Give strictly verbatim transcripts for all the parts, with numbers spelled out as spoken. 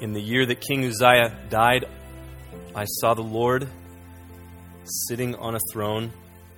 In the year that King Uzziah died, I saw the Lord sitting on a throne,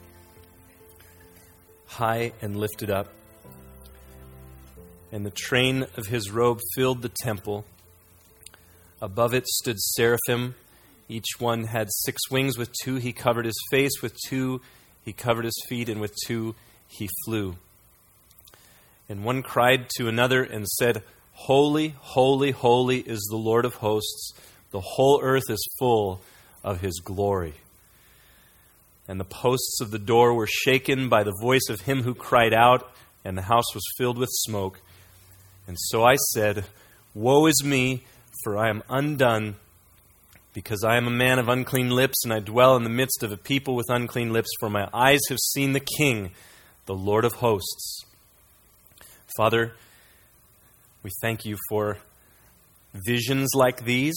high and lifted up, and the train of his robe filled the temple. Above it stood seraphim. Each one had six wings. With two he covered his face, with two he covered his feet, and with two he flew. And one cried to another and said, Holy, holy, holy is the Lord of hosts. The whole earth is full of his glory. And the posts of the door were shaken by the voice of him who cried out, and the house was filled with smoke. And so I said, Woe is me, for I am undone, because I am a man of unclean lips, and I dwell in the midst of a people with unclean lips, for my eyes have seen the King, the Lord of hosts. Father, we thank you for visions like these.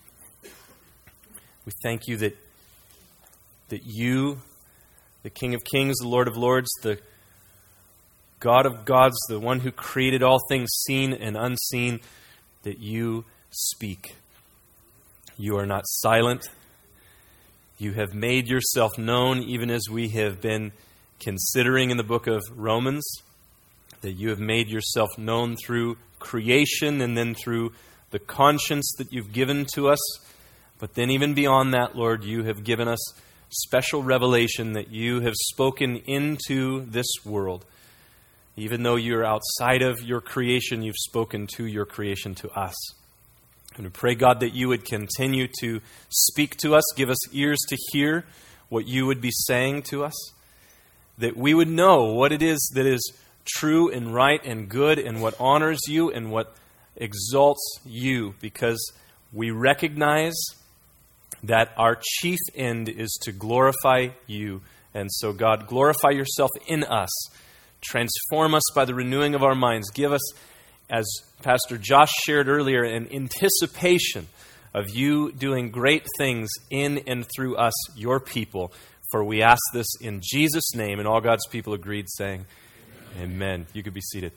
We thank you that, that you, the King of kings, the Lord of lords, the God of gods, the one who created all things seen and unseen, that you speak. You are not silent. You have made yourself known, even as we have been considering in the book of Romans, that you have made yourself known through creation and then through the conscience that you've given to us. But then even beyond that, Lord, you have given us special revelation that you have spoken into this world. Even though you're outside of your creation, you've spoken to your creation, to us. And we pray, God, that you would continue to speak to us, give us ears to hear what you would be saying to us, that we would know what it is that is true and right and good and what honors you and what exalts you, because we recognize that our chief end is to glorify you. And so, God, glorify yourself in us. Transform us by the renewing of our minds. Give us, as Pastor Josh shared earlier, an anticipation of you doing great things in and through us, your people. For we ask this in Jesus' name. And all God's people agreed, saying, Amen. Amen. You could be seated.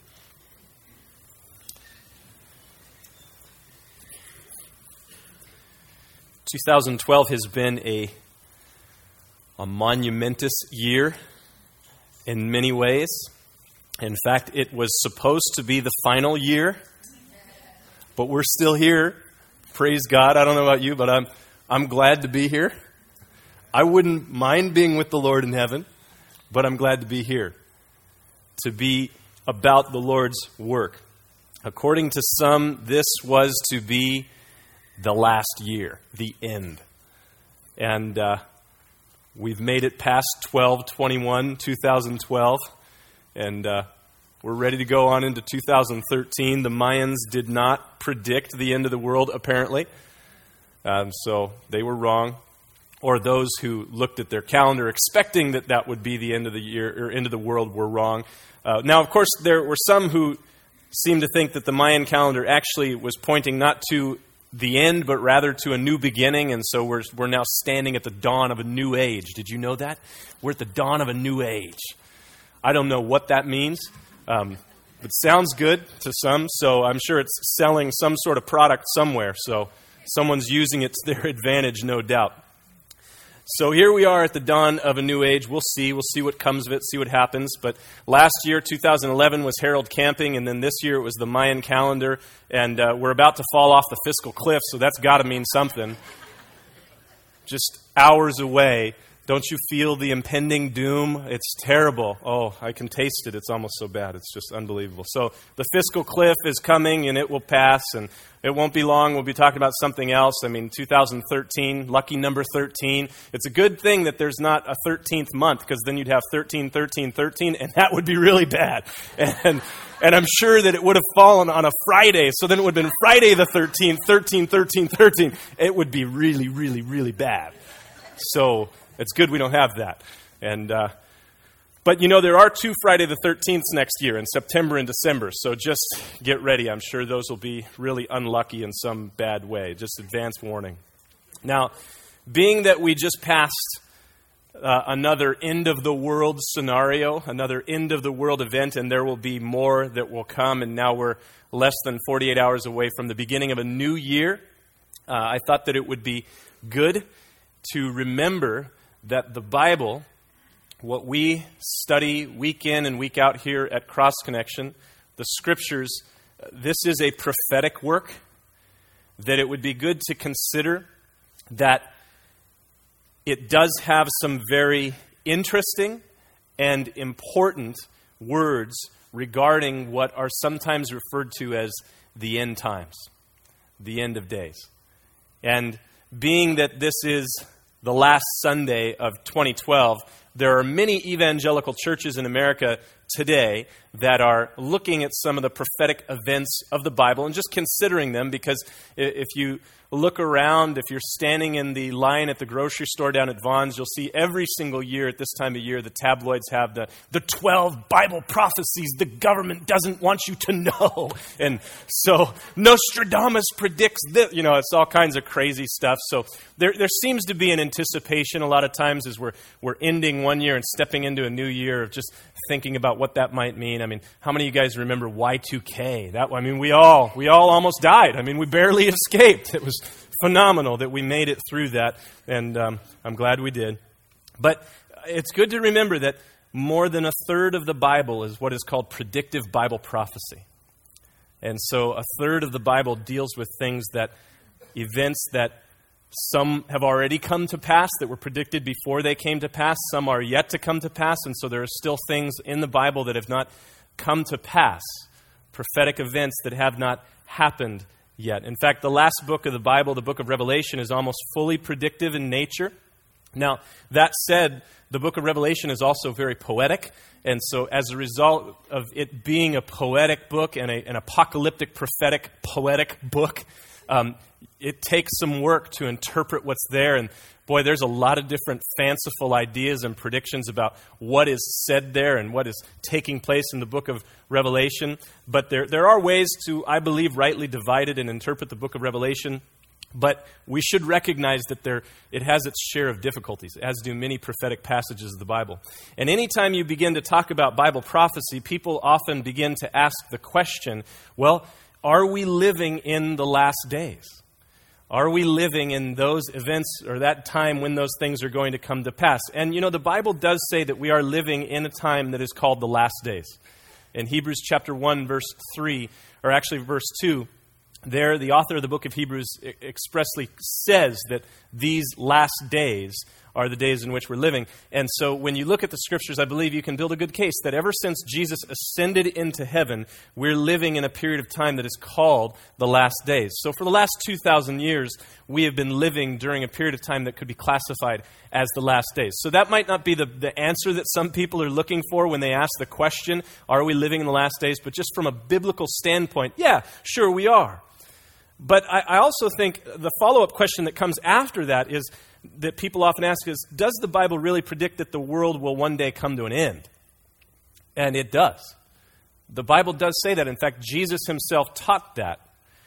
twenty twelve has been a, a monumentous year in many ways. In fact, it was supposed to be the final year, but we're still here. Praise God. I don't know about you, but I'm I'm glad to be here. I wouldn't mind being with the Lord in heaven, but I'm glad to be here, to be about the Lord's work. According to some, this was to be the last year, the end. And uh, we've made it past twelve twenty-one, twenty twelve. And uh, we're ready to go on into two thousand thirteen. The Mayans did not predict the end of the world, apparently. Um, so they were wrong. Or those who looked at their calendar expecting that that would be the end of the year or end of the world were wrong. Uh, now, of course, there were some who seemed to think that the Mayan calendar actually was pointing not to the end, but rather to a new beginning. And so we're we're now standing at the dawn of a new age. Did you know that? We're at the dawn of a new age. I don't know what that means. Um, it sounds good to some, so I'm sure it's selling some sort of product somewhere. So someone's using it to their advantage, no doubt. So here we are at the dawn of a new age. We'll see. We'll see what comes of it, see what happens. But last year, two thousand eleven, was Harold Camping, and then this year it was the Mayan calendar. And uh, we're about to fall off the fiscal cliff, so that's got to mean something. Just hours away. Don't you feel the impending doom? It's terrible. Oh, I can taste it. It's almost so bad. It's just unbelievable. So the fiscal cliff is coming, and it will pass, and it won't be long. We'll be talking about something else. I mean, two thousand thirteen, lucky number thirteen. It's a good thing that there's not a thirteenth month, because then you'd have thirteen, thirteen, thirteen, and that would be really bad. And and I'm sure that it would have fallen on a Friday, so then it would have been Friday the thirteenth, thirteen, thirteen, thirteen. It would be really, really, really bad. So it's good we don't have that. And uh, but, you know, there are two Friday the thirteenths next year in September and December. So just get ready. I'm sure those will be really unlucky in some bad way. Just advance warning. Now, being that we just passed uh, another end-of-the-world scenario, another end-of-the-world event, and there will be more that will come, and now we're less than forty-eight hours away from the beginning of a new year. Uh, I thought that it would be good to remember that the Bible, what we study week in and week out here at Cross Connection, the Scriptures, this is a prophetic work, that it would be good to consider that it does have some very interesting and important words regarding what are sometimes referred to as the end times, the end of days. And being that this is the last Sunday of twenty twelve, there are many evangelical churches in America today that are looking at some of the prophetic events of the Bible and just considering them, because if you look around, if you're standing in the line at the grocery store down at Vaughn's, you'll see every single year at this time of year, the tabloids have the, the twelve Bible prophecies the government doesn't want you to know. And so Nostradamus predicts this. You know, it's all kinds of crazy stuff. So there there seems to be an anticipation a lot of times as we're, we're ending one year and stepping into a new year of just thinking about what that might mean. I mean, how many of you guys remember Y two K? That I mean, we all we all almost died. I mean, we barely escaped. It was phenomenal that we made it through that, and um, I'm glad we did. But it's good to remember that more than a third of the Bible is what is called predictive Bible prophecy. And so a third of the Bible deals with things that, events that some have already come to pass that were predicted before they came to pass. Some are yet to come to pass, and so there are still things in the Bible that have not come to pass, prophetic events that have not happened yet. In fact, the last book of the Bible, the book of Revelation, is almost fully predictive in nature. Now, that said, the book of Revelation is also very poetic, and so as a result of it being a poetic book and a, an apocalyptic, prophetic, poetic book, um, it takes some work to interpret what's there. And boy, there's a lot of different fanciful ideas and predictions about what is said there and what is taking place in the book of Revelation. But there, there are ways to, I believe, rightly divide it and interpret the book of Revelation. But we should recognize that there it has its share of difficulties, as do many prophetic passages of the Bible. And anytime you begin to talk about Bible prophecy, people often begin to ask the question, well, are we living in the last days? Are we living in those events or that time when those things are going to come to pass? And, you know, the Bible does say that we are living in a time that is called the last days. In Hebrews chapter one, verse three, or actually verse two, there the author of the book of Hebrews expressly says that these last days are the days in which we're living. And so when you look at the Scriptures, I believe you can build a good case that ever since Jesus ascended into heaven, we're living in a period of time that is called the last days. So for the last two thousand years, we have been living during a period of time that could be classified as the last days. So that might not be the, the answer that some people are looking for when they ask the question, are we living in the last days? But just from a biblical standpoint, yeah, sure we are. But I, I also think the follow-up question that comes after that is, that people often ask is, does the Bible really predict that the world will one day come to an end? And it does. The Bible does say that. In fact, Jesus himself taught that.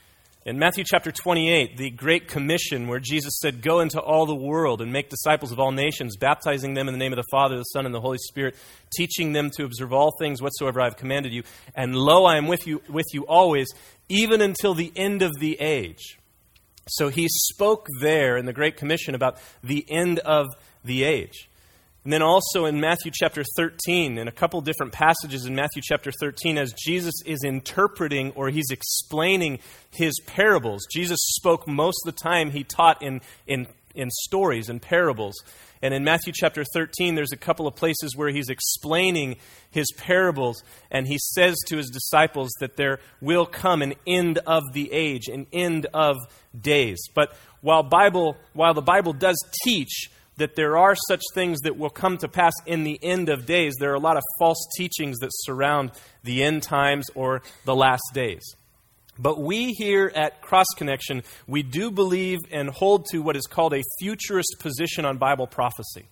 In Matthew chapter twenty-eight, the Great Commission, where Jesus said, go into all the world and make disciples of all nations, baptizing them in the name of the Father, the Son, and the Holy Spirit, teaching them to observe all things whatsoever I have commanded you. And lo, I am with you, with you always, even until the end of the age. So he spoke there in the Great Commission about the end of the age. And then also in Matthew chapter thirteen, in a couple different passages in Matthew chapter thirteen, as Jesus is interpreting or he's explaining his parables. Jesus spoke most of the time, he taught in, in, in stories and parables. And in Matthew chapter thirteen, there's a couple of places where he's explaining his parables, and he says to his disciples that there will come an end of the age, an end of days. But while Bible, while the Bible does teach that there are such things that will come to pass in the end of days, there are a lot of false teachings that surround the end times or the last days. But we here at Cross Connection, we do believe and hold to what is called a futurist position on Bible prophecy.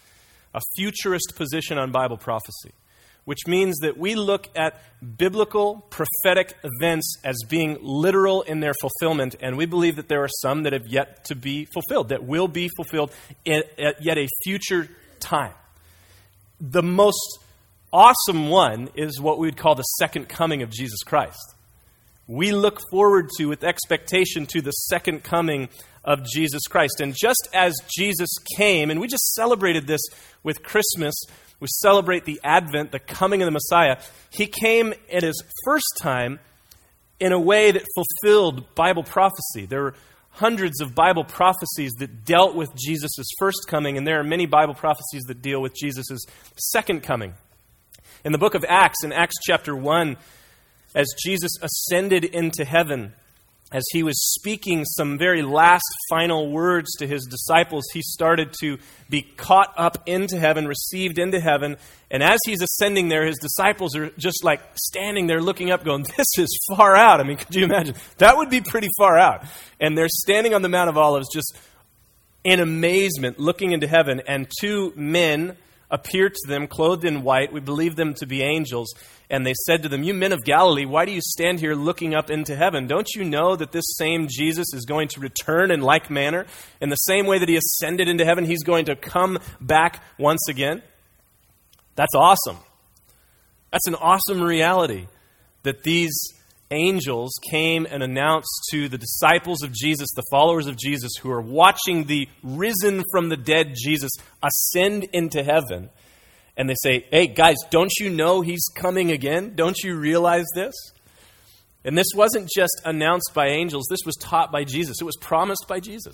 A futurist position on Bible prophecy, which means that we look at biblical prophetic events as being literal in their fulfillment, and we believe that there are some that have yet to be fulfilled, that will be fulfilled at yet a future time. The most awesome one is what we would call the second coming of Jesus Christ. We look forward to, with expectation, to the second coming of Jesus Christ. And just as Jesus came, and we just celebrated this with Christmas, we celebrate the Advent, the coming of the Messiah. He came at his first time in a way that fulfilled Bible prophecy. There were hundreds of Bible prophecies that dealt with Jesus' first coming, and there are many Bible prophecies that deal with Jesus' second coming. In the book of Acts, in Acts chapter one, as Jesus ascended into heaven, as he was speaking some very last final words to his disciples, he started to be caught up into heaven, received into heaven. And as he's ascending there, his disciples are just like standing there looking up going, this is far out. I mean, could you imagine? That would be pretty far out. And they're standing on the Mount of Olives just in amazement, looking into heaven. And two men appeared to them, clothed in white. We believe them to be angels. And they said to them, you men of Galilee, why do you stand here looking up into heaven? Don't you know that this same Jesus is going to return in like manner? In the same way that he ascended into heaven, he's going to come back once again? That's awesome. That's an awesome reality that these angels came and announced to the disciples of Jesus, the followers of Jesus, who are watching the risen from the dead Jesus ascend into heaven. And they say, hey, guys, don't you know he's coming again? Don't you realize this? And this wasn't just announced by angels. This was taught by Jesus. It was promised by Jesus.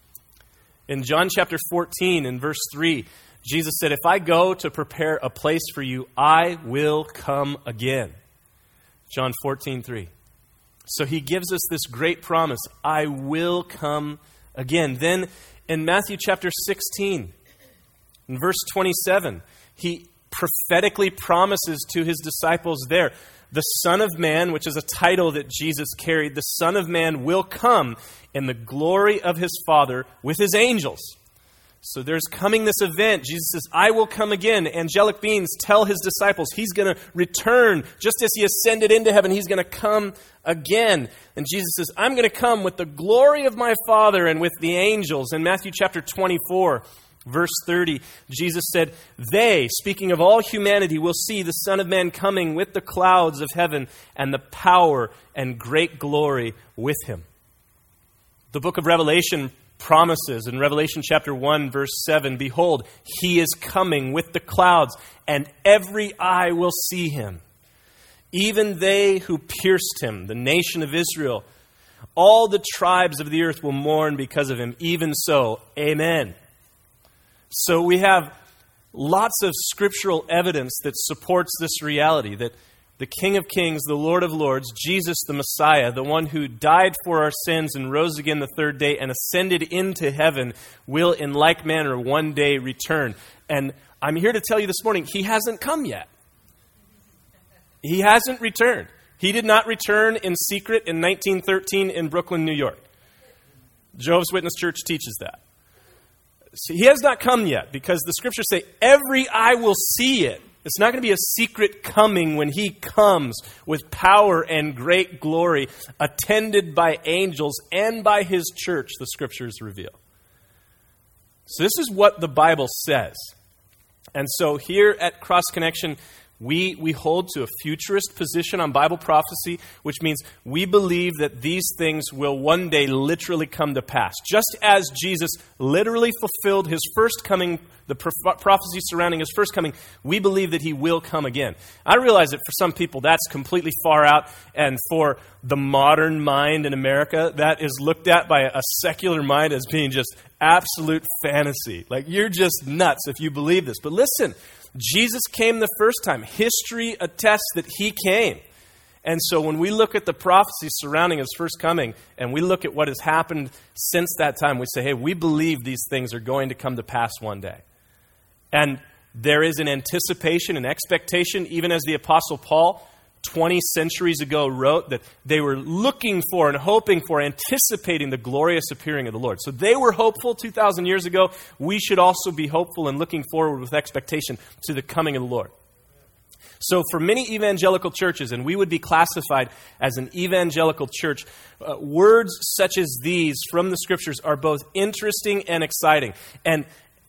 In John chapter fourteen, in verse three, Jesus said, if I go to prepare a place for you, I will come again. John fourteen three. So he gives us this great promise, I will come again. Then in Matthew chapter sixteen, in verse twenty-seven, he prophetically promises to his disciples there, the Son of Man, which is a title that Jesus carried, the Son of Man will come in the glory of his Father with his angels. So there's coming this event. Jesus says, I will come again. Angelic beings tell his disciples he's going to return. Just as he ascended into heaven, he's going to come again. And Jesus says, I'm going to come with the glory of my Father and with the angels. In Matthew chapter twenty-four, verse thirty, Jesus said, they, speaking of all humanity, will see the Son of Man coming with the clouds of heaven and the power and great glory with him. The book of Revelation promises in Revelation chapter one, verse seven, behold, he is coming with the clouds, and every eye will see him. Even they who pierced him, the nation of Israel, all the tribes of the earth will mourn because of him. Even so, amen. So we have lots of scriptural evidence that supports this reality, that the King of Kings, the Lord of Lords, Jesus the Messiah, the one who died for our sins and rose again the third day and ascended into heaven, will in like manner one day return. And I'm here to tell you this morning, he hasn't come yet. He hasn't returned. He did not return in secret in nineteen thirteen in Brooklyn, New York. Jehovah's Witness Church teaches that. See, he has not come yet because the scriptures say every eye will see it. It's not going to be a secret coming when he comes with power and great glory, attended by angels and by his church, the scriptures reveal. So this is what the Bible says. And so here at Cross Connection, we, we hold to a futurist position on Bible prophecy, which means we believe that these things will one day literally come to pass. Just as Jesus literally fulfilled his first coming, the prophecy surrounding his first coming, we believe that he will come again. I realize that for some people that's completely far out, and for the modern mind in America, that is looked at by a secular mind as being just absolute fantasy. Like, you're just nuts if you believe this. But listen, Jesus came the first time. History attests that he came. And so when we look at the prophecies surrounding his first coming, and we look at what has happened since that time, we say, hey, we believe these things are going to come to pass one day. And there is an anticipation, an expectation, even as the Apostle Paul twenty centuries ago wrote, that they were looking for and hoping for, anticipating the glorious appearing of the Lord. So they were hopeful two thousand years ago. We should also be hopeful and looking forward with expectation to the coming of the Lord. So for many evangelical churches, and we would be classified as an evangelical church, uh, words such as these from the scriptures are both interesting and exciting. And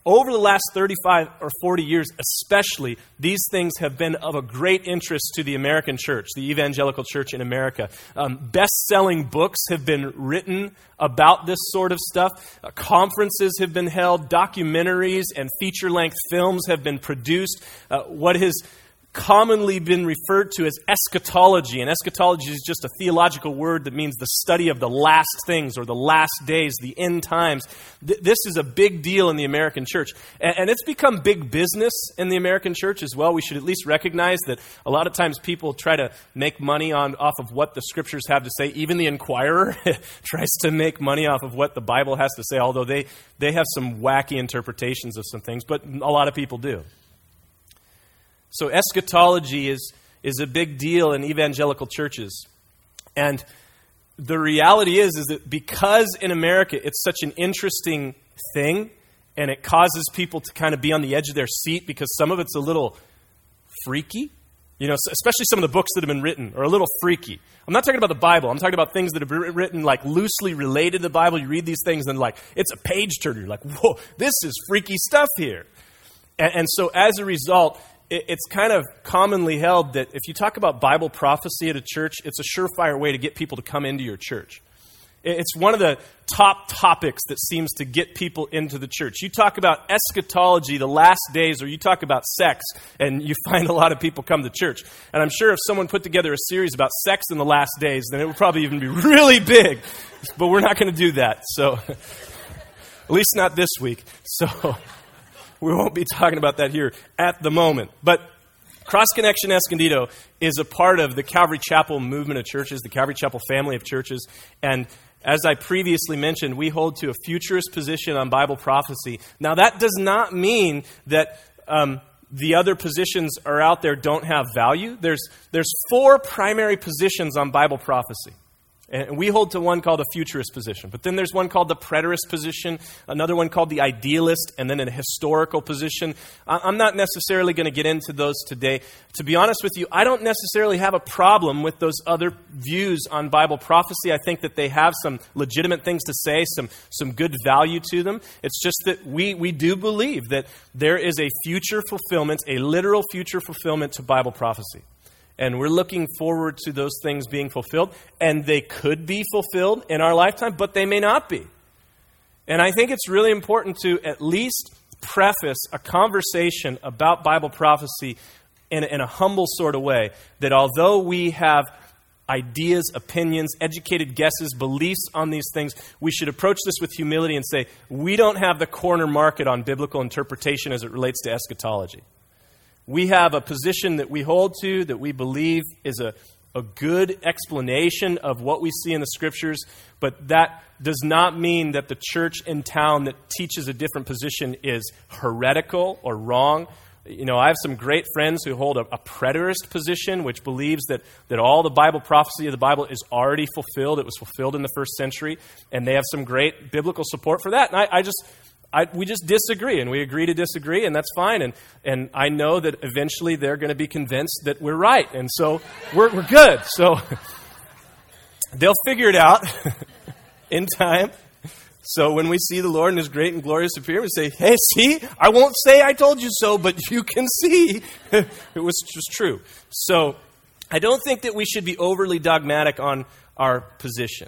over the last thirty-five or forty years especially, these things have been of a great interest to the American church, the evangelical church in America. Um, best-selling books have been written about this sort of stuff. Uh, conferences have been held. Documentaries and feature-length films have been produced. Uh, what has commonly been referred to as eschatology. And eschatology is just a theological word that means the study of the last things or the last days, the end times. Th- this is a big deal in the American church. And, and it's become big business in the American church as well. We should at least recognize that a lot of times people try to make money on off of what the scriptures have to say. Even the Inquirer tries to make money off of what the Bible has to say, although they, they have some wacky interpretations of some things, but a lot of people do. So eschatology is, is a big deal in evangelical churches. And the reality is, is that because in America it's such an interesting thing, and it causes people to kind of be on the edge of their seat because some of it's a little freaky, you know, especially some of the books that have been written are a little freaky. I'm not talking about the Bible. I'm talking about things that have been written like loosely related to the Bible. You read these things and like, it's a page turner. You're like, whoa, this is freaky stuff here. And, and so as a result, it's kind of commonly held that if you talk about Bible prophecy at a church, it's a surefire way to get people to come into your church. It's one of the top topics that seems to get people into the church. You talk about eschatology, the last days, or you talk about sex, and you find a lot of people come to church. And I'm sure if someone put together a series about sex in the last days, then it would probably even be really big. But we're not going to do that. So, at least not this week. So... we won't be talking about that here at the moment. But Cross Connection Escondido is a part of the Calvary Chapel movement of churches, the Calvary Chapel family of churches. And as I previously mentioned, we hold to a futurist position on Bible prophecy. Now, that does not mean that um, the other positions are out there don't have value. There's, there's four primary positions on Bible prophecy. And we hold to one called a futurist position. But then there's one called the preterist position, another one called the idealist, and then a historical position. I'm not necessarily going to get into those today. To be honest with you, I don't necessarily have a problem with those other views on Bible prophecy. I think that they have some legitimate things to say, some, some good value to them. It's just that we, we do believe that there is a future fulfillment, a literal future fulfillment to Bible prophecy. And we're looking forward to those things being fulfilled. And they could be fulfilled in our lifetime, but they may not be. And I think it's really important to at least preface a conversation about Bible prophecy in, in a humble sort of way. That although we have ideas, opinions, educated guesses, beliefs on these things, we should approach this with humility and say, we don't have the corner market on biblical interpretation as it relates to eschatology. We have a position that we hold to, that we believe is a, a good explanation of what we see in the Scriptures, but that does not mean that the church in town that teaches a different position is heretical or wrong. You know, I have some great friends who hold a, a preterist position, which believes that, that all the Bible prophecy of the Bible is already fulfilled. It was fulfilled in the first century, and they have some great biblical support for that. And I, I just... I, we just disagree, and we agree to disagree, and that's fine. And, and I know that eventually they're going to be convinced that we're right, and so we're, we're good. So they'll figure it out in time. So when we see the Lord in His great and glorious appear, we say, hey, see, I won't say I told you so, but you can see it was just true. So I don't think that we should be overly dogmatic on our position.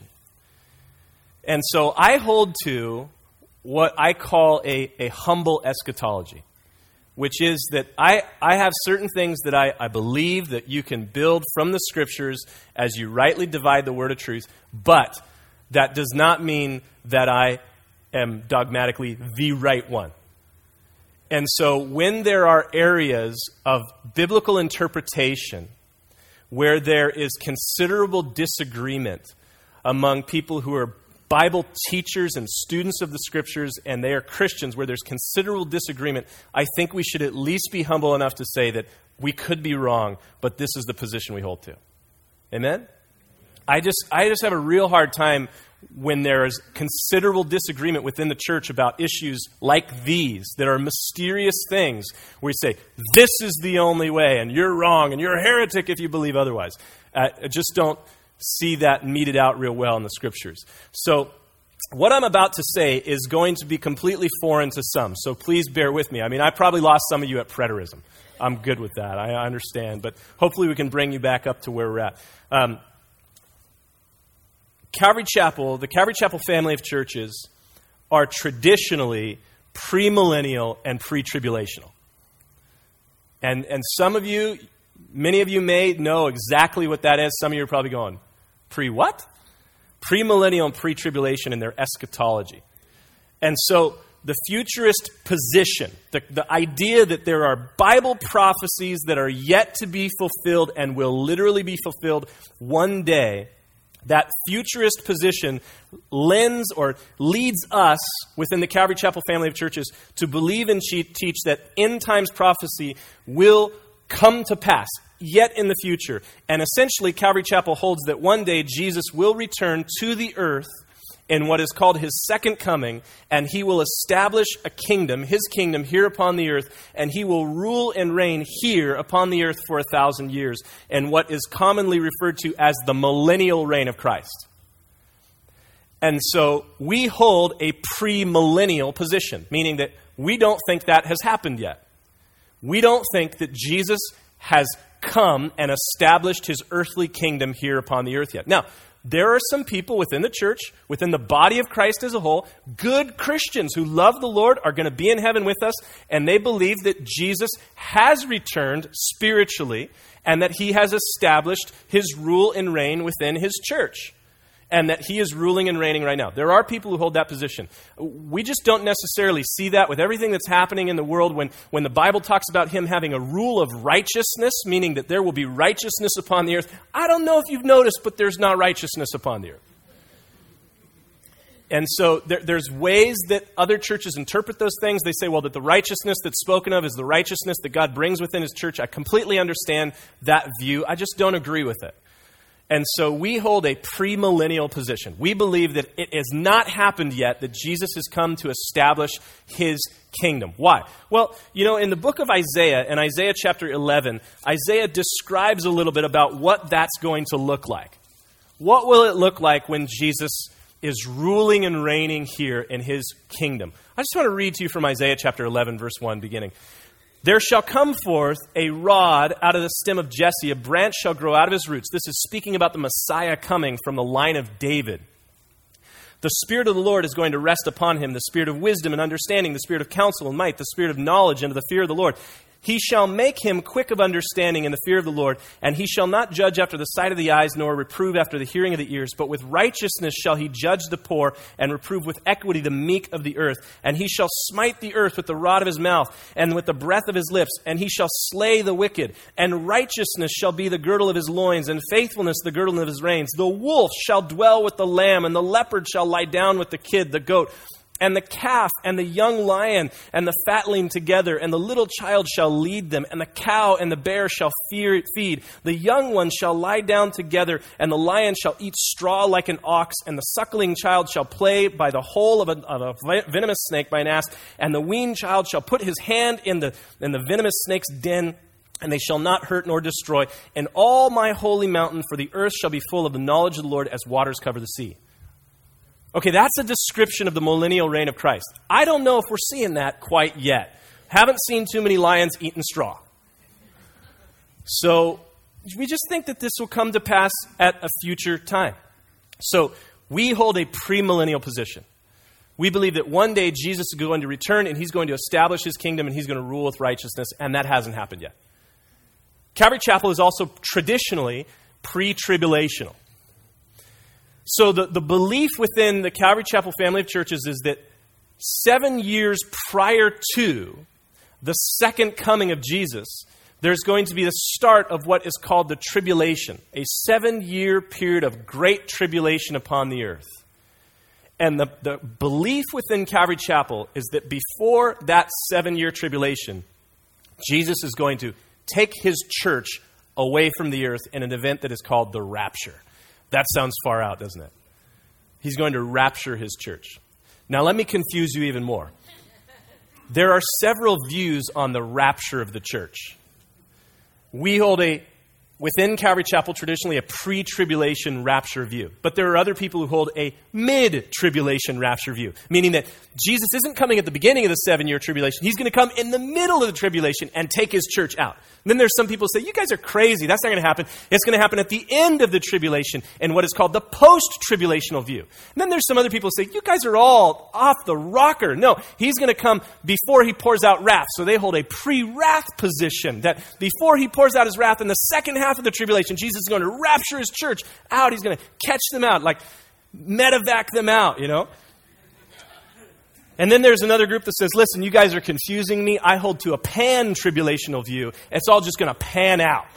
And so I hold to what I call a, a humble eschatology, which is that I, I have certain things that I, I believe that you can build from the Scriptures as you rightly divide the word of truth, but that does not mean that I am dogmatically the right one. And so when there are areas of biblical interpretation where there is considerable disagreement among people who are Bible teachers and students of the Scriptures, and they are Christians, where there's considerable disagreement, I think we should at least be humble enough to say that we could be wrong, but this is the position we hold to. Amen? I just I just have a real hard time when there is considerable disagreement within the church about issues like these that are mysterious things where we say, this is the only way, and you're wrong, and you're a heretic if you believe otherwise. Uh, I just don't see that meted out real well in the Scriptures. So what I'm about to say is going to be completely foreign to some, so please bear with me. I mean, I probably lost some of you at preterism. I'm good with that. I understand, but hopefully we can bring you back up to where we're at. Um, Calvary Chapel, the Calvary Chapel family of churches are traditionally premillennial and pre-tribulational. And and some of you, many of you may know exactly what that is. Some of you are probably going, pre-what? Premillennial and pre-tribulation in their eschatology. And so the futurist position, the, the idea that there are Bible prophecies that are yet to be fulfilled and will literally be fulfilled one day, that futurist position lends or leads us within the Calvary Chapel family of churches to believe and teach that end times prophecy will come to pass yet in the future. And essentially, Calvary Chapel holds that one day Jesus will return to the earth in what is called his second coming, and he will establish a kingdom, his kingdom here upon the earth, and he will rule and reign here upon the earth for a thousand years, in what is commonly referred to as the millennial reign of Christ. And so we hold a premillennial position, meaning that we don't think that has happened yet. We don't think that Jesus has come and established his earthly kingdom here upon the earth yet. Now, there are some people within the church, within the body of Christ as a whole, good Christians who love the Lord, are going to be in heaven with us, and they believe that Jesus has returned spiritually and that he has established his rule and reign within his church, and that he is ruling and reigning right now. There are people who hold that position. We just don't necessarily see that with everything that's happening in the world when, when the Bible talks about him having a rule of righteousness, meaning that there will be righteousness upon the earth. I don't know if you've noticed, but there's not righteousness upon the earth. And so there, there's ways that other churches interpret those things. They say, well, that the righteousness that's spoken of is the righteousness that God brings within his church. I completely understand that view. I just don't agree with it. And so we hold a premillennial position. We believe that it has not happened yet that Jesus has come to establish his kingdom. Why? Well, you know, in the book of Isaiah, in Isaiah chapter eleven, Isaiah describes a little bit about what that's going to look like. What will it look like when Jesus is ruling and reigning here in his kingdom? I just want to read to you from Isaiah chapter eleven, verse one, beginning. There shall come forth a rod out of the stem of Jesse, a branch shall grow out of his roots. This is speaking about the Messiah coming from the line of David. The Spirit of the Lord is going to rest upon him, the Spirit of wisdom and understanding, the Spirit of counsel and might, the Spirit of knowledge and of the fear of the Lord. He shall make him quick of understanding in the fear of the Lord, and he shall not judge after the sight of the eyes, nor reprove after the hearing of the ears. But with righteousness shall he judge the poor, and reprove with equity the meek of the earth. And he shall smite the earth with the rod of his mouth, and with the breath of his lips. And he shall slay the wicked. And righteousness shall be the girdle of his loins, and faithfulness the girdle of his reins. The wolf shall dwell with the lamb, and the leopard shall lie down with the kid, the goat. And the calf and the young lion and the fatling together, and the little child shall lead them, and the cow and the bear shall fear, feed. The young ones shall lie down together, and the lion shall eat straw like an ox, and the suckling child shall play by the hole of a, of a venomous snake by an asp, and the weaned child shall put his hand in the, in the venomous snake's den, and they shall not hurt nor destroy. And all my holy mountain, for the earth shall be full of the knowledge of the Lord as waters cover the sea. Okay, that's a description of the millennial reign of Christ. I don't know if we're seeing that quite yet. Haven't seen too many lions eating straw. So we just think that this will come to pass at a future time. So we hold a premillennial position. We believe that one day Jesus is going to return and he's going to establish his kingdom and he's going to rule with righteousness, and that hasn't happened yet. Calvary Chapel is also traditionally pre-tribulational. So the, the belief within the Calvary Chapel family of churches is that seven years prior to the second coming of Jesus, there's going to be the start of what is called the tribulation, a seven-year period of great tribulation upon the earth. And the, the belief within Calvary Chapel is that before that seven-year tribulation, Jesus is going to take his church away from the earth in an event that is called the rapture. That sounds far out, doesn't it? He's going to rapture his church. Now, let me confuse you even more. There are several views on the rapture of the church. We hold a within Calvary Chapel, traditionally a pre-tribulation rapture view. But there are other people who hold a mid-tribulation rapture view, meaning that Jesus isn't coming at the beginning of the seven-year tribulation. He's going to come in the middle of the tribulation and take his church out. And then there's some people who say, you guys are crazy. That's not going to happen. It's going to happen at the end of the tribulation in what is called the post-tribulational view. And then there's some other people who say, you guys are all off the rocker. No, he's going to come before he pours out wrath. So they hold a pre-wrath position that before he pours out his wrath in the second half of the tribulation, Jesus is going to rapture his church out. He's going to catch them out, like medevac them out, you know. And then there's another group that says, listen, you guys are confusing me. I hold to a pan-tribulational view. It's all just going to pan out.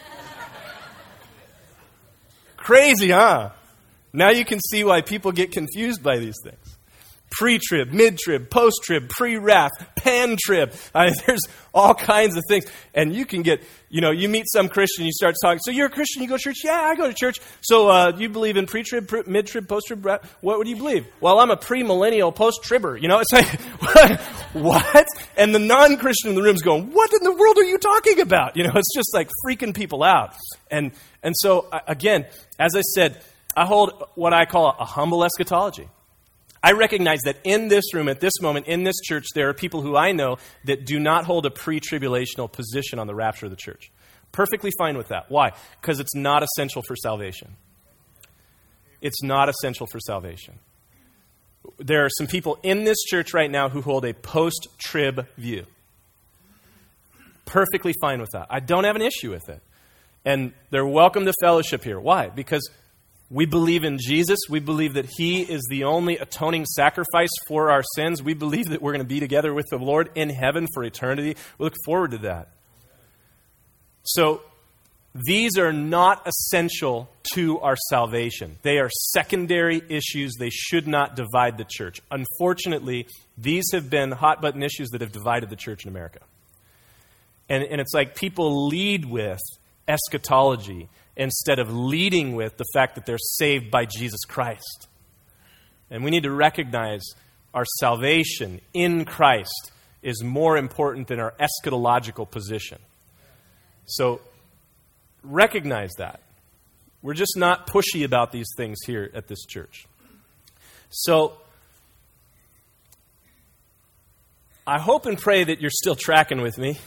Crazy, huh? Now you can see why people get confused by these things. Pre-trib, mid-trib, post-trib, pre-wrath, pan-trib. I mean, there's all kinds of things. And you can get, you know, you meet some Christian, you start talking. So you're a Christian, you go to church? Yeah, I go to church. So uh, do you believe in pre-trib, pre- mid-trib, post-trib? What would you believe? Well, I'm a pre-millennial post-tribber. You know, it's like, what? And the non-Christian in the room's going, what in the world are you talking about? You know, it's just like freaking people out. And, and so, again, as I said, I hold what I call a humble eschatology. I recognize that in this room, at this moment, in this church, there are people who I know that do not hold a pre-tribulational position on the rapture of the church. Perfectly fine with that. Why? Because it's not essential for salvation. It's not essential for salvation. There are some people in this church right now who hold a post-trib view. Perfectly fine with that. I don't have an issue with it. And they're welcome to fellowship here. Why? Because we believe in Jesus. We believe that he is the only atoning sacrifice for our sins. We believe that we're going to be together with the Lord in heaven for eternity. We look forward to that. So these are not essential to our salvation. They are secondary issues. They should not divide the church. Unfortunately, these have been hot-button issues that have divided the church in America. And, and it's like people lead with eschatology instead of leading with the fact that they're saved by Jesus Christ. And we need to recognize our salvation in Christ is more important than our eschatological position. So recognize that. We're just not pushy about these things here at this church. So I hope and pray that you're still tracking with me.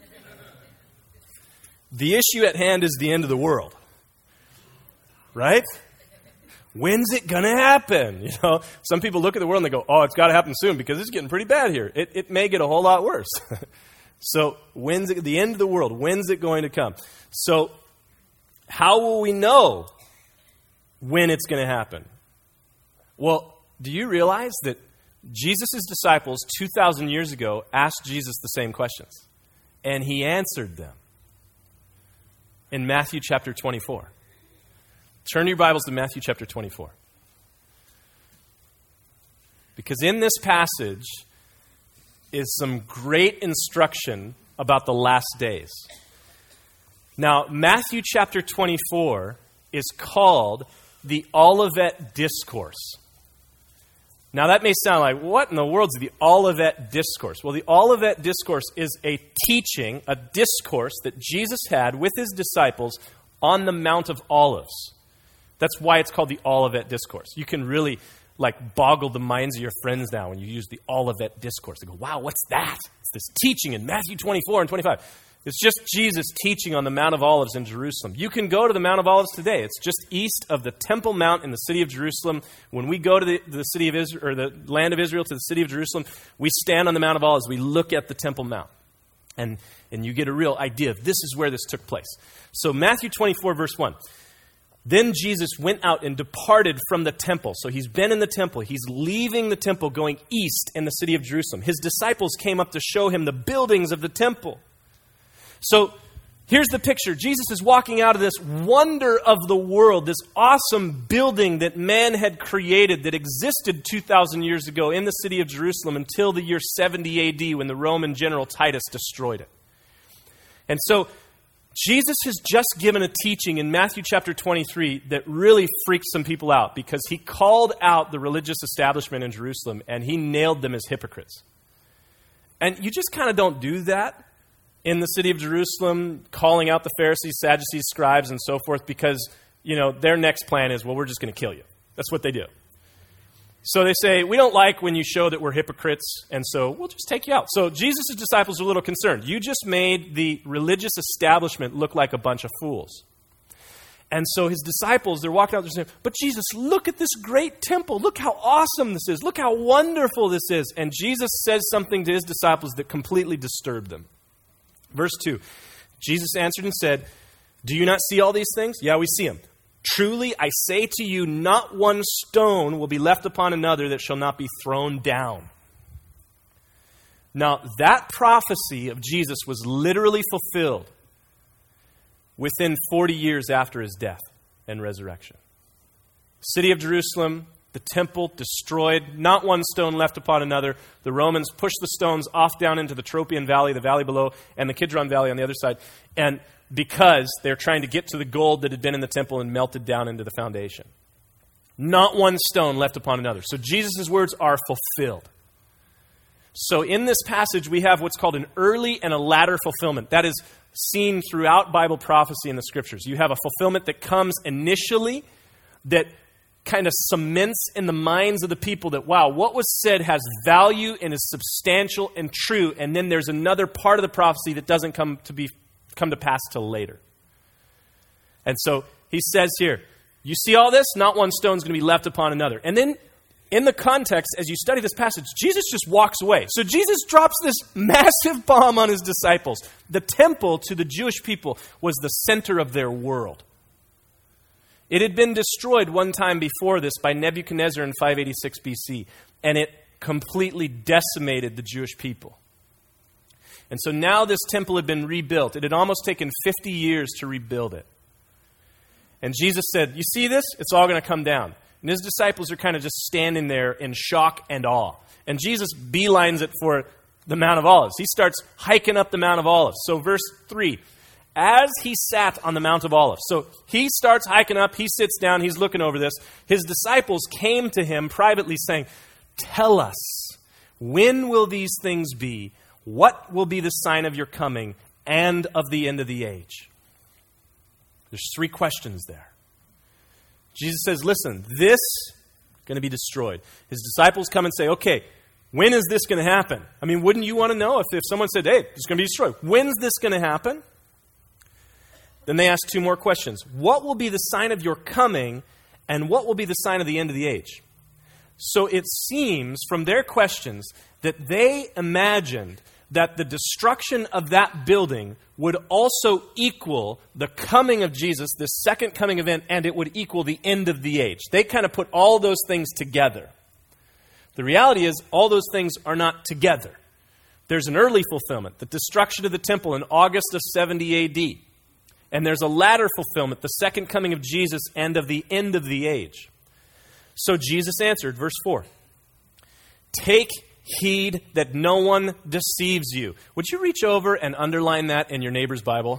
The issue at hand is the end of the world. Right? When's it going to happen? You know, some people look at the world and they go, oh, it's got to happen soon because it's getting pretty bad here. It, it may get a whole lot worse. So when's it, the end of the world? When's it going to come? So how will we know when it's going to happen? Well, do you realize that Jesus' disciples two thousand years ago asked Jesus the same questions? And he answered them in Matthew chapter twenty-four. Turn your Bibles to Matthew chapter twenty-four. Because in this passage is some great instruction about the last days. Now, Matthew chapter twenty-four is called the Olivet Discourse. Now, that may sound like, what in the world is the Olivet Discourse? Well, the Olivet Discourse is a teaching, a discourse that Jesus had with his disciples on the Mount of Olives. That's why it's called the Olivet Discourse. You can really like boggle the minds of your friends now when you use the Olivet Discourse. They go, wow, what's that? It's this teaching in Matthew twenty-four and twenty-five. It's just Jesus teaching on the Mount of Olives in Jerusalem. You can go to the Mount of Olives today. It's just east of the Temple Mount in the city of Jerusalem. When we go to the, the city of Israel, or the land of Israel to the city of Jerusalem, we stand on the Mount of Olives. We look at the Temple Mount. And, and you get a real idea of this is where this took place. So Matthew twenty-four, verse one. Then Jesus went out and departed from the temple. So he's been in the temple. He's leaving the temple, going east in the city of Jerusalem. His disciples came up to show him the buildings of the temple. So here's the picture. Jesus is walking out of this wonder of the world, this awesome building that man had created that existed two thousand years ago in the city of Jerusalem until the year seventy A D when the Roman general Titus destroyed it. And so Jesus has just given a teaching in Matthew chapter twenty-three that really freaked some people out because he called out the religious establishment in Jerusalem and he nailed them as hypocrites. And you just kind of don't do that. in the city of Jerusalem, calling out the Pharisees, Sadducees, scribes, and so forth, because, you know, their next plan is, well, we're just going to kill you. That's what they do. So they say, we don't like when you show that we're hypocrites, and so we'll just take you out. So Jesus' disciples are a little concerned. You just made the religious establishment look like a bunch of fools. And so his disciples, they're walking out there saying, but Jesus, look at this great temple. Look how awesome this is. Look how wonderful this is. And Jesus says something to his disciples that completely disturbed them. Verse two, Jesus answered and said, do you not see all these things? Yeah, we see them. Truly, I say to you, not one stone will be left upon another that shall not be thrown down. Now, that prophecy of Jesus was literally fulfilled within forty years after his death and resurrection. City of Jerusalem, the temple destroyed, not one stone left upon another. The Romans pushed the stones off down into the Tropian Valley, the valley below, and the Kidron Valley on the other side. And because they're trying to get to the gold that had been in the temple and melted down into the foundation. Not one stone left upon another. So Jesus' words are fulfilled. So in this passage, we have what's called an early and a latter fulfillment. That is seen throughout Bible prophecy in the Scriptures. You have a fulfillment that comes initially that kind of cements in the minds of the people that, wow, what was said has value and is substantial and true. And then there's another part of the prophecy that doesn't come to be come to pass till later. And so he says here, you see all this? Not one stone is going to be left upon another. And then in the context, as you study this passage, Jesus just walks away. So Jesus drops this massive bomb on his disciples. The temple to the Jewish people was the center of their world. It had been destroyed one time before this by Nebuchadnezzar in five eighty-six B C, and it completely decimated the Jewish people. And so now this temple had been rebuilt. It had almost taken fifty years to rebuild it. And Jesus said, you see this? It's all going to come down. And his disciples are kind of just standing there in shock and awe. And Jesus beelines it for the Mount of Olives. He starts hiking up the Mount of Olives. So verse three, as he sat on the Mount of Olives. So he starts hiking up. He sits down. He's looking over this. His disciples came to him privately saying, tell us, when will these things be? What will be the sign of your coming and of the end of the age? There's three questions there. Jesus says, listen, this is going to be destroyed. His disciples come and say, okay, when is this going to happen? I mean, wouldn't you want to know if, if someone said, hey, it's going to be destroyed? When's this going to happen? Then they ask two more questions. What will be the sign of your coming and what will be the sign of the end of the age? So it seems from their questions that they imagined that the destruction of that building would also equal the coming of Jesus, the second coming event, and it would equal the end of the age. They kind of put all those things together. The reality is, all those things are not together. There's an early fulfillment, the destruction of the temple in August of seventy A D. And there's a latter fulfillment, the second coming of Jesus and of the end of the age. So Jesus answered, verse four, take heed that no one deceives you. Would you reach over and underline that in your neighbor's Bible?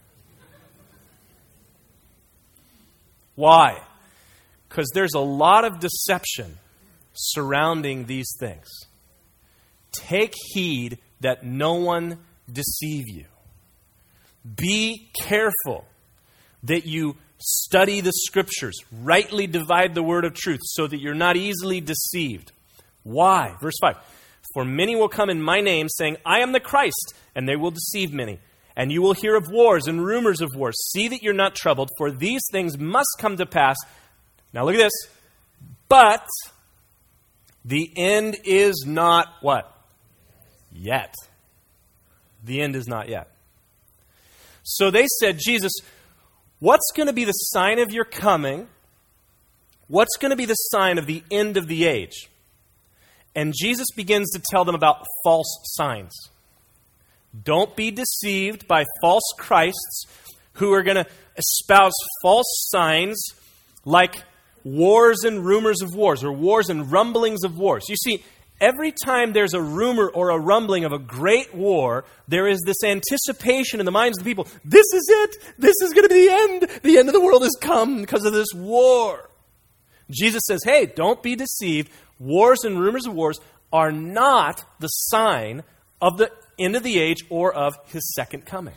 Why? Because there's a lot of deception surrounding these things. Take heed that no one deceive you. Be careful that you study the Scriptures, rightly divide the word of truth so that you're not easily deceived. Why? Verse five. For many will come in my name, saying, I am the Christ, and they will deceive many. And you will hear of wars and rumors of wars. See that you're not troubled, for these things must come to pass. Now look at this. But the end is not what? Yet. The end is not yet. So they said, Jesus, what's going to be the sign of your coming? What's going to be the sign of the end of the age? And Jesus begins to tell them about false signs. Don't be deceived by false Christs who are going to espouse false signs like wars and rumors of wars, or wars and rumblings of wars. You see, every time there's a rumor or a rumbling of a great war, there is this anticipation in the minds of the people. This is it. This is going to be the end. The end of the world has come because of this war. Jesus says, hey, don't be deceived. Wars and rumors of wars are not the sign of the end of the age or of his second coming.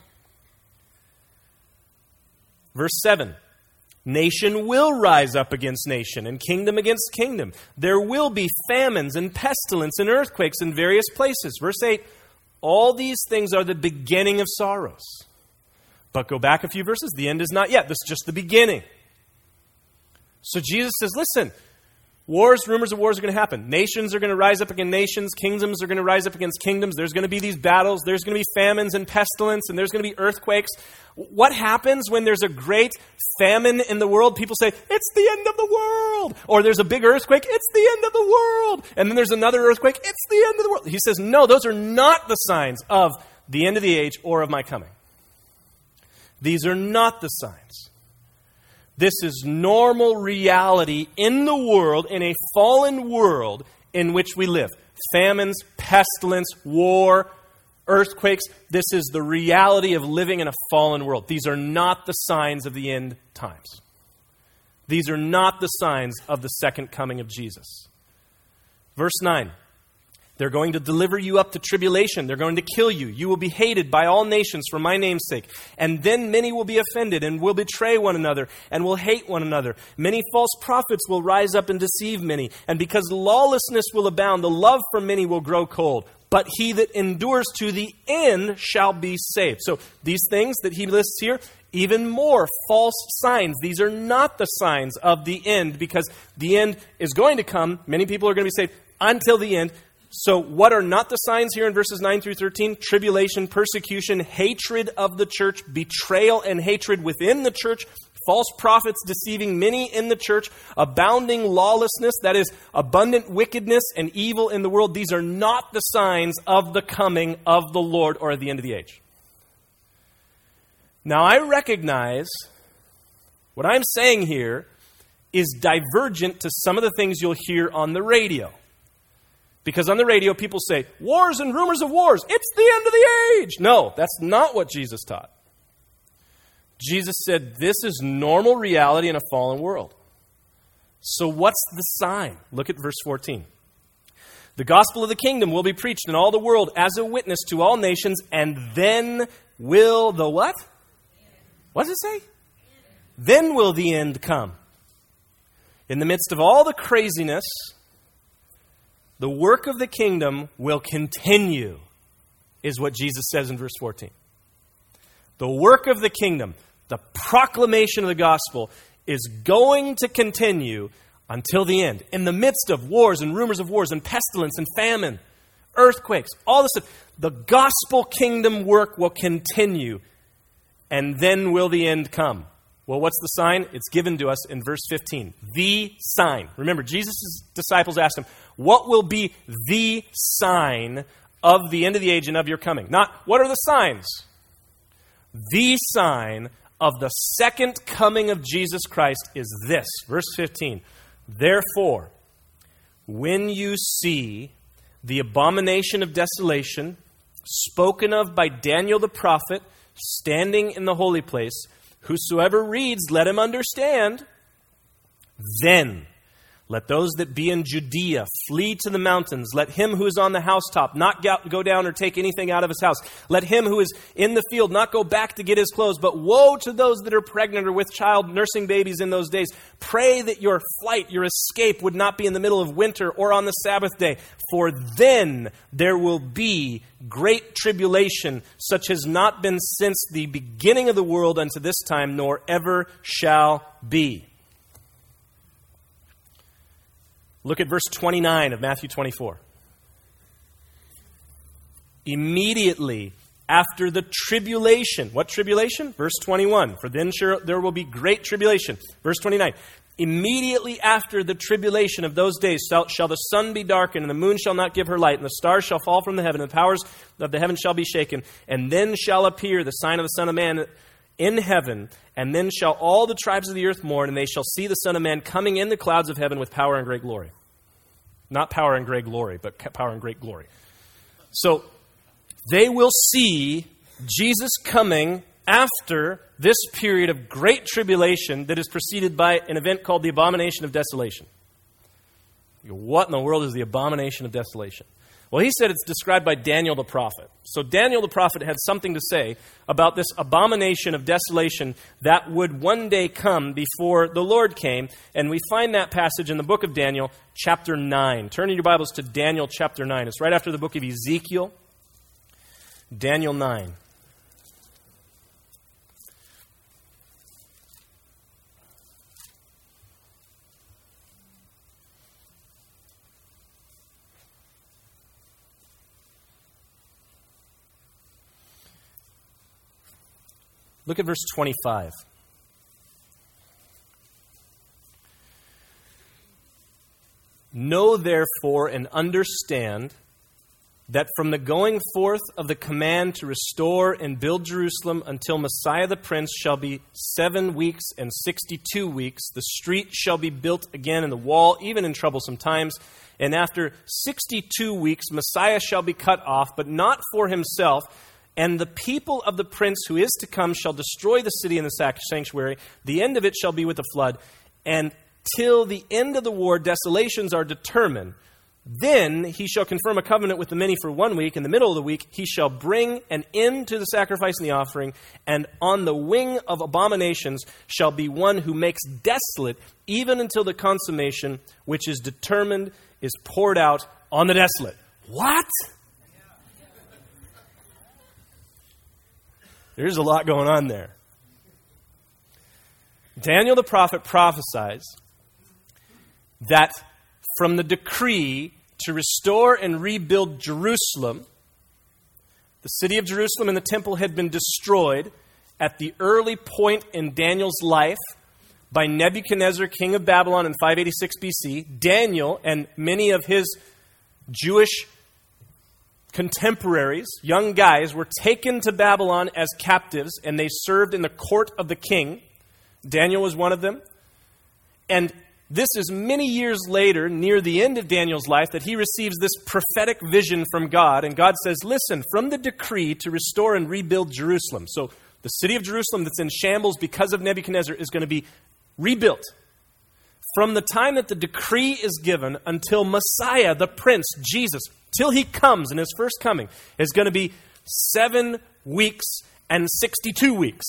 Verse seven. Nation will rise up against nation and kingdom against kingdom. There will be famines and pestilence and earthquakes in various places. Verse eight, all these things are the beginning of sorrows. But go back a few verses, the end is not yet. This is just the beginning. So Jesus says, listen, wars, rumors of wars are going to happen. Nations are going to rise up against nations. Kingdoms are going to rise up against kingdoms. There's going to be these battles. There's going to be famines and pestilence, and there's going to be earthquakes. What happens when there's a great famine in the world? People say, it's the end of the world. Or there's a big earthquake, it's the end of the world. And then there's another earthquake, it's the end of the world. He says, no, those are not the signs of the end of the age or of my coming. These are not the signs. This is normal reality in the world, in a fallen world in which we live. Famines, pestilence, war, earthquakes. This is the reality of living in a fallen world. These are not the signs of the end times. These are not the signs of the second coming of Jesus. Verse nine. They're going to deliver you up to tribulation. They're going to kill you. You will be hated by all nations for my name's sake. And then many will be offended and will betray one another and will hate one another. Many false prophets will rise up and deceive many. And because lawlessness will abound, the love for many will grow cold. But he that endures to the end shall be saved. So these things that he lists here, even more false signs. These are not the signs of the end, because the end is going to come. Many people are going to be saved until the end. So what are not the signs here in verses nine through thirteen? Tribulation, persecution, hatred of the church, betrayal and hatred within the church, false prophets deceiving many in the church, abounding lawlessness, that is, abundant wickedness and evil in the world. These are not the signs of the coming of the Lord or of the end of the age. Now, I recognize what I'm saying here is divergent to some of the things you'll hear on the radio. Because on the radio, people say, wars and rumors of wars, it's the end of the age. No, that's not what Jesus taught. Jesus said, this is normal reality in a fallen world. So what's the sign? Look at verse fourteen. The gospel of the kingdom will be preached in all the world as a witness to all nations, and then will the what? What does it say? Then will the end come. In the midst of all the craziness, the work of the kingdom will continue, is what Jesus says in verse fourteen. The work of the kingdom, the proclamation of the gospel, is going to continue until the end. In the midst of wars and rumors of wars and pestilence and famine, earthquakes, all this stuff, the gospel kingdom work will continue, and then will the end come. Well, what's the sign? It's given to us in verse fifteen. The sign. Remember, Jesus' disciples asked him, what will be the sign of the end of the age and of your coming? Not, what are the signs? The sign of the second coming of Jesus Christ is this. Verse fifteen. Therefore, when you see the abomination of desolation spoken of by Daniel the prophet standing in the holy place, whosoever reads, let him understand. Then let those that be in Judea flee to the mountains. Let him who is on the housetop not go down or take anything out of his house. Let him who is in the field not go back to get his clothes. But woe to those that are pregnant or with child nursing babies in those days. Pray that your flight, your escape, would not be in the middle of winter or on the Sabbath day. For then there will be great tribulation, such has not been since the beginning of the world unto this time, nor ever shall be. Look at verse twenty-nine of Matthew twenty-four. Immediately after the tribulation. What tribulation? Verse twenty-one. For then sure there will be great tribulation. Verse twenty-nine. Immediately after the tribulation of those days shall, shall the sun be darkened, and the moon shall not give her light, and the stars shall fall from the heaven, and the powers of the heaven shall be shaken. And then shall appear the sign of the Son of Man in heaven, and then shall all the tribes of the earth mourn, and they shall see the Son of Man coming in the clouds of heaven with power and great glory. Not power and great glory, but power and great glory. So they will see Jesus coming after this period of great tribulation that is preceded by an event called the abomination of desolation. What in the world is the abomination of desolation? Well, he said it's described by Daniel the prophet. So Daniel the prophet had something to say about this abomination of desolation that would one day come before the Lord came. And we find that passage in the book of Daniel, chapter nine. Turn in your Bibles to Daniel chapter nine. It's right after the book of Ezekiel. Daniel nine. Look at verse twenty-five. Know therefore and understand that from the going forth of the command to restore and build Jerusalem until Messiah the Prince shall be seven weeks and sixty-two weeks, the street shall be built again and the wall, even in troublesome times. And after sixty-two weeks, Messiah shall be cut off, but not for himself. And the people of the prince who is to come shall destroy the city and the sanctuary. The end of it shall be with a flood. And till the end of the war, desolations are determined. Then he shall confirm a covenant with the many for one week. In the middle of the week, he shall bring an end to the sacrifice and the offering. And on the wing of abominations shall be one who makes desolate, even until the consummation, which is determined, is poured out on the desolate. What? There's a lot going on there. Daniel the prophet prophesies that from the decree to restore and rebuild Jerusalem, the city of Jerusalem and the temple had been destroyed at the early point in Daniel's life by Nebuchadnezzar, king of Babylon, in five eighty-six B C. Daniel and many of his Jewish contemporaries, young guys, were taken to Babylon as captives, and they served in the court of the king. Daniel was one of them. And this is many years later, near the end of Daniel's life, that he receives this prophetic vision from God. And God says, listen, from the decree to restore and rebuild Jerusalem. So the city of Jerusalem that's in shambles because of Nebuchadnezzar is going to be rebuilt. From the time that the decree is given until Messiah, the Prince, Jesus, till he comes in his first coming, is going to be seven weeks and sixty-two weeks.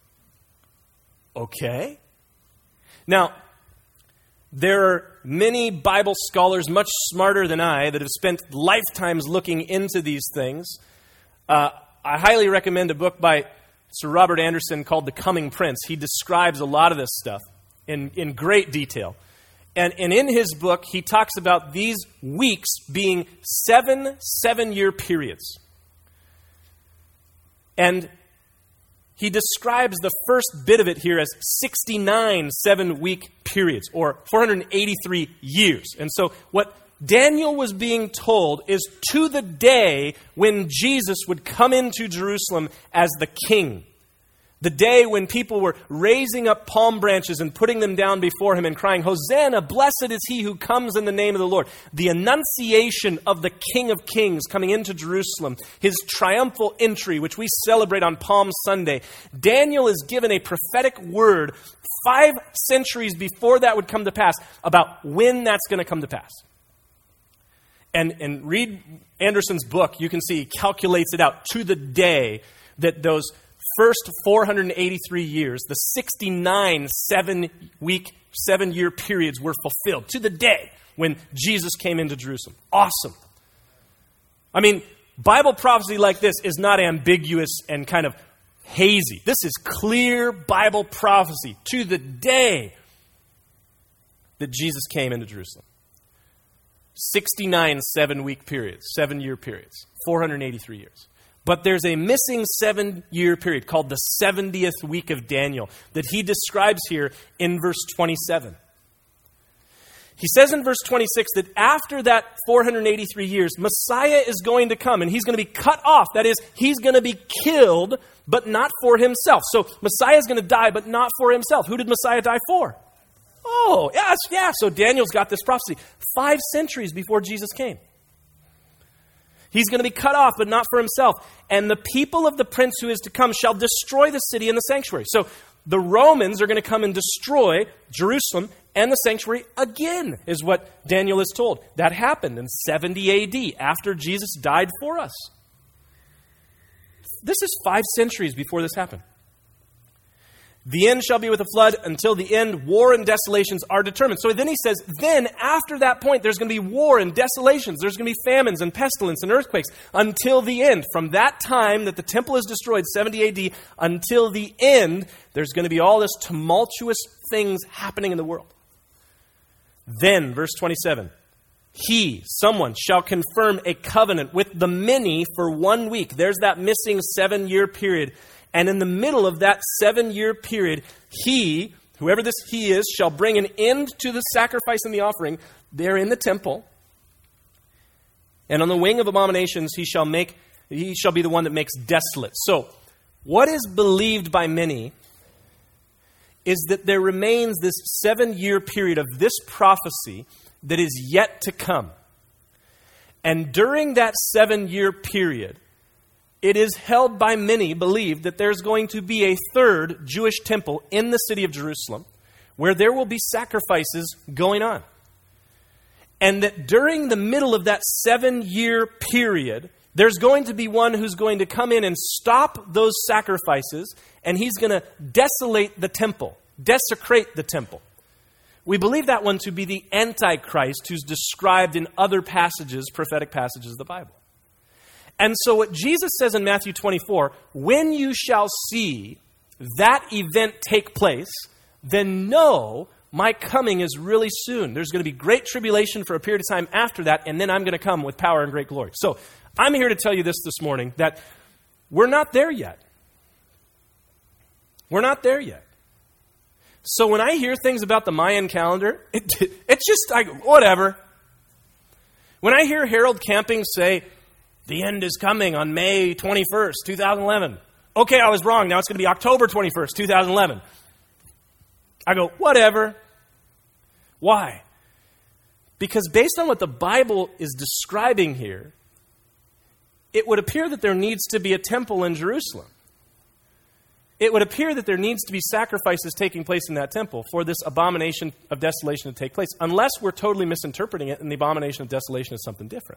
Okay. Now, there are many Bible scholars much smarter than I that have spent lifetimes looking into these things. Uh, I highly recommend a book by Sir Robert Anderson called The Coming Prince. He describes a lot of this stuff in, in great detail. And, and in his book, he talks about these weeks being seven seven-year periods. And he describes the first bit of it here as sixty-nine seven-week periods, or four hundred eighty-three years. And so what Daniel was being told is to the day when Jesus would come into Jerusalem as the king. The day when people were raising up palm branches and putting them down before him and crying, Hosanna, blessed is he who comes in the name of the Lord. The annunciation of the King of Kings coming into Jerusalem, his triumphal entry, which we celebrate on Palm Sunday. Daniel is given a prophetic word five centuries before that would come to pass about when that's going to come to pass. And, and read Anderson's book, you can see he calculates it out to the day that those first four hundred eighty-three years, the sixty-nine seven-week, seven-year periods were fulfilled to the day when Jesus came into Jerusalem. Awesome. I mean, Bible prophecy like this is not ambiguous and kind of hazy. This is clear Bible prophecy to the day that Jesus came into Jerusalem. sixty-nine seven-week periods, seven-year periods, four hundred eighty-three years. But there's a missing seven-year period called the seventieth week of Daniel that he describes here in verse twenty-seven. He says in verse twenty-six that after that four hundred eighty-three years, Messiah is going to come and he's going to be cut off. That is, he's going to be killed, but not for himself. So Messiah is going to die, but not for himself. Who did Messiah die for? Oh, yes, yeah. So Daniel's got this prophecy five centuries before Jesus came. He's going to be cut off, but not for himself. And the people of the prince who is to come shall destroy the city and the sanctuary. So the Romans are going to come and destroy Jerusalem and the sanctuary again, is what Daniel is told. That happened in seventy A D, after Jesus died for us. This is five centuries before this happened. The end shall be with a flood. Until the end, war and desolations are determined. So then he says, then after that point, there's going to be war and desolations. There's going to be famines and pestilence and earthquakes until the end. From that time that the temple is destroyed, seventy A D, until the end, there's going to be all this tumultuous things happening in the world. Then, verse twenty-seven, he, someone, shall confirm a covenant with the many for one week. There's that missing seven-year period. And in the middle of that seven-year period, he, whoever this he is, shall bring an end to the sacrifice and the offering there in the temple. And on the wing of abominations he shall make, he shall be the one that makes desolate. So, what is believed by many is that there remains this seven-year period of this prophecy that is yet to come. And during that seven-year period, it is held by many, believed, that there's going to be a third Jewish temple in the city of Jerusalem where there will be sacrifices going on. And that during the middle of that seven-year period, there's going to be one who's going to come in and stop those sacrifices, and he's going to desolate the temple, desecrate the temple. We believe that one to be the Antichrist who's described in other passages, prophetic passages of the Bible. And so what Jesus says in Matthew twenty-four, when you shall see that event take place, then know my coming is really soon. There's going to be great tribulation for a period of time after that, and then I'm going to come with power and great glory. So I'm here to tell you this this morning, that we're not there yet. We're not there yet. So when I hear things about the Mayan calendar, it, it's just like, whatever. When I hear Harold Camping say, the end is coming on May twenty-first, twenty eleven. Okay, I was wrong. Now it's going to be October twenty-first, twenty eleven. I go, whatever. Why? Because based on what the Bible is describing here, it would appear that there needs to be a temple in Jerusalem. It would appear that there needs to be sacrifices taking place in that temple for this abomination of desolation to take place, unless we're totally misinterpreting it and the abomination of desolation is something different.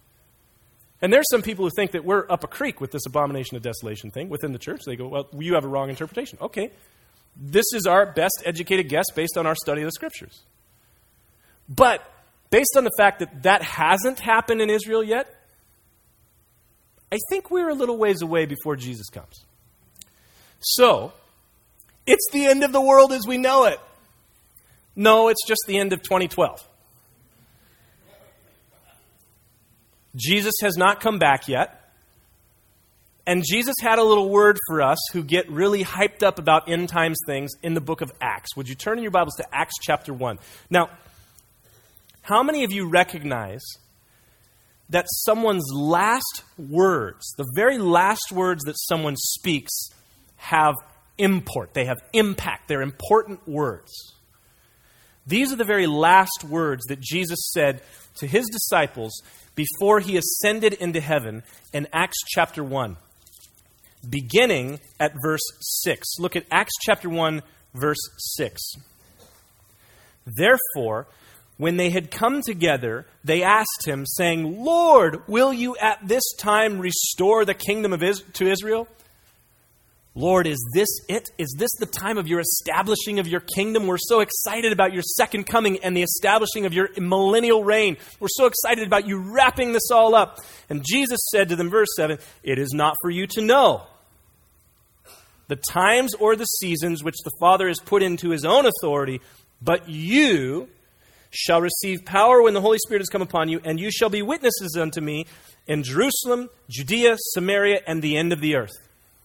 And there's some people who think that we're up a creek with this abomination of desolation thing within the church. They go, well, you have a wrong interpretation. Okay, this is our best educated guess based on our study of the Scriptures. But based on the fact that that hasn't happened in Israel yet, I think we're a little ways away before Jesus comes. So, it's the end of the world as we know it. No, it's just the end of twenty twelve. Jesus has not come back yet. And Jesus had a little word for us who get really hyped up about end times things in the book of Acts. Would you turn in your Bibles to Acts chapter one? Now, how many of you recognize that someone's last words, the very last words that someone speaks, have import? They have impact. They're important words. These are the very last words that Jesus said to his disciples before he ascended into heaven in Acts chapter one, beginning at verse six. Look at Acts chapter one, verse six. Therefore, when they had come together, they asked him, saying, Lord, will you at this time restore the kingdom of Is- to Israel? Lord, is this it? Is this the time of your establishing of your kingdom? We're so excited about your second coming and the establishing of your millennial reign. We're so excited about you wrapping this all up. And Jesus said to them, verse seven, it is not for you to know the times or the seasons which the Father has put into his own authority, but you shall receive power when the Holy Spirit has come upon you, and you shall be witnesses unto me in Jerusalem, Judea, Samaria, and the end of the earth.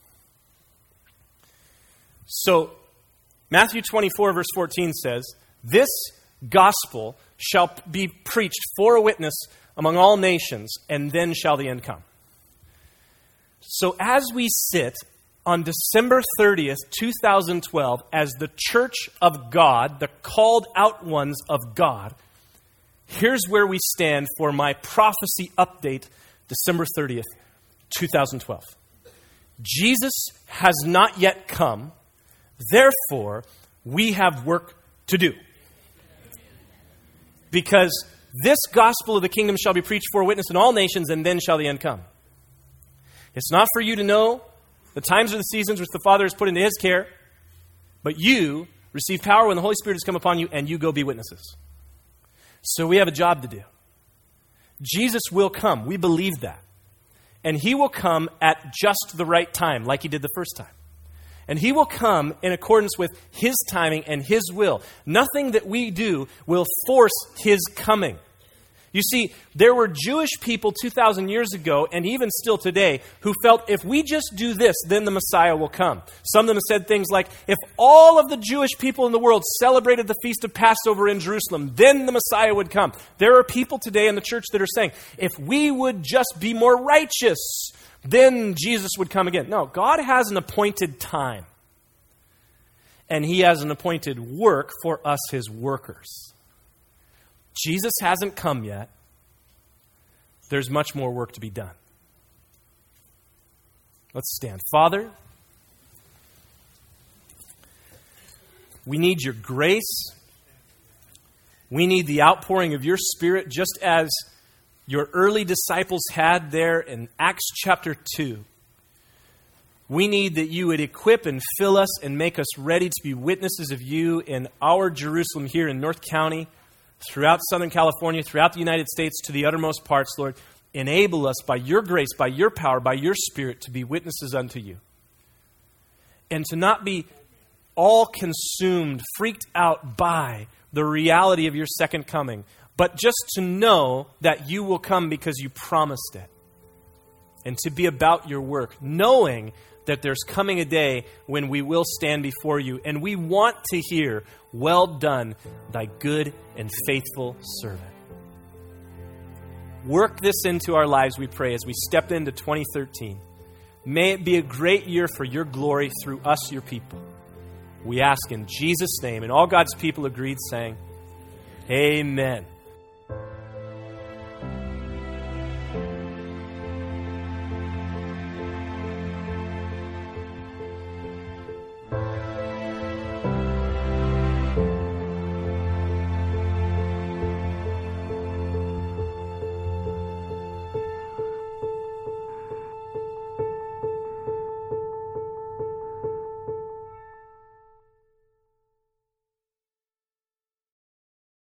So, Matthew twenty-four, verse fourteen says, this gospel shall be preached for a witness among all nations, and then shall the end come. So, as we sit on December thirtieth, twenty twelve, as the church of God, the called out ones of God, here's where we stand for my prophecy update, December thirtieth, twenty twelve. Jesus has not yet come. Therefore, we have work to do. Because this gospel of the kingdom shall be preached for a witness in all nations, and then shall the end come. It's not for you to know the times or the seasons which the Father has put into his care, but you receive power when the Holy Spirit has come upon you, and you go be witnesses. So we have a job to do. Jesus will come. We believe that. And he will come at just the right time, like he did the first time. And he will come in accordance with his timing and his will. Nothing that we do will force his coming. You see, there were Jewish people two thousand years ago, and even still today, who felt if we just do this, then the Messiah will come. Some of them have said things like, if all of the Jewish people in the world celebrated the Feast of Passover in Jerusalem, then the Messiah would come. There are people today in the church that are saying, if we would just be more righteous, then Jesus would come again. No, God has an appointed time. And he has an appointed work for us, his workers. Jesus hasn't come yet. There's much more work to be done. Let's stand. Father, we need your grace. We need the outpouring of your Spirit, just as your early disciples had there in Acts chapter two. We need that you would equip and fill us and make us ready to be witnesses of you in our Jerusalem here in North County, throughout Southern California, throughout the United States, to the uttermost parts, Lord. Enable us by your grace, by your power, by your Spirit to be witnesses unto you. And to not be all consumed, freaked out by the reality of your second coming, but just to know that you will come because you promised it. And to be about your work, knowing that there's coming a day when we will stand before you, and we want to hear, well done, thy good and faithful servant. Work this into our lives, we pray, as we step into twenty thirteen. May it be a great year for your glory through us, your people. We ask in Jesus' name. And all God's people agreed, saying, amen.